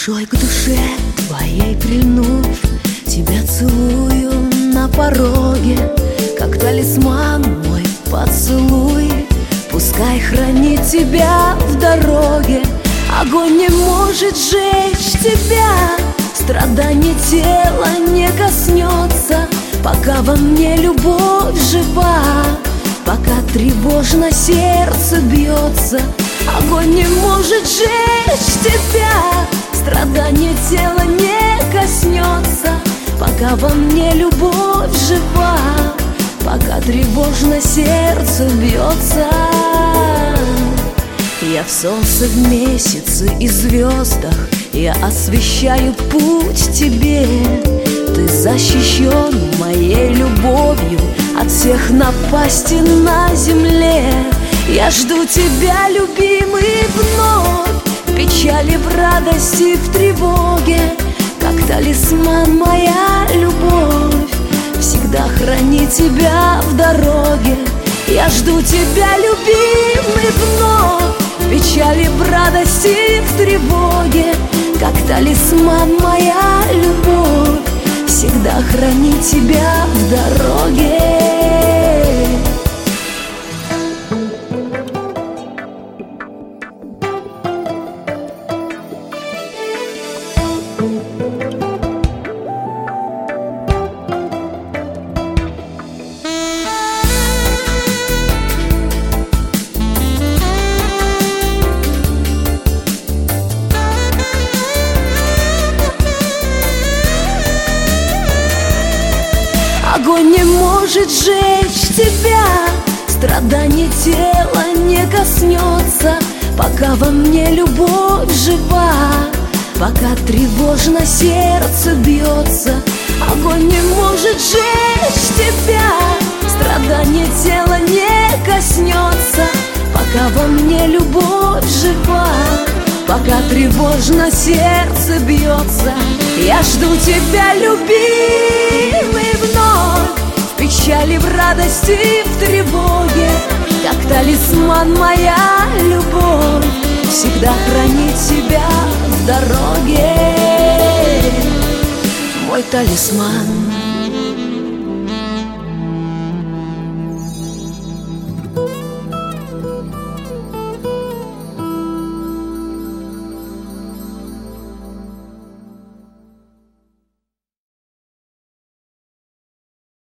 Душой к душе твоей прильнув, тебя целую на пороге, как талисман мой поцелуй. Пускай хранит тебя в дороге, огонь не может сжечь тебя, страдание тела не коснется, пока во мне любовь жива, пока тревожно сердце бьется. Огонь не может сжечь тебя, страдание тела не коснется, пока во мне любовь жива, пока тревожно сердце бьется. Я в солнце, в месяце и звездах, я освещаю путь тебе. Ты защищен моей любовью от всех напастей на земле. Я жду тебя, любимый, вновь, в печали, в радости, в тревоге, как талисман моя любовь всегда хранит тебя в дороге. Я жду тебя, любимый, вновь, в печали, в радости, в тревоге, как талисман моя любовь всегда хранит тебя в дороге. Огонь не может сжечь тебя, страдание тела не коснется, пока во мне любовь жива, пока тревожно сердце бьется. Огонь не может сжечь тебя, страдание тела не коснется, пока во мне любовь жива, пока тревожно сердце бьется. Я жду тебя, любимый, вновь, в печали, в радости, в тревоге, как талисман моя любовь всегда хранит тебя в дороге. Мой талисман.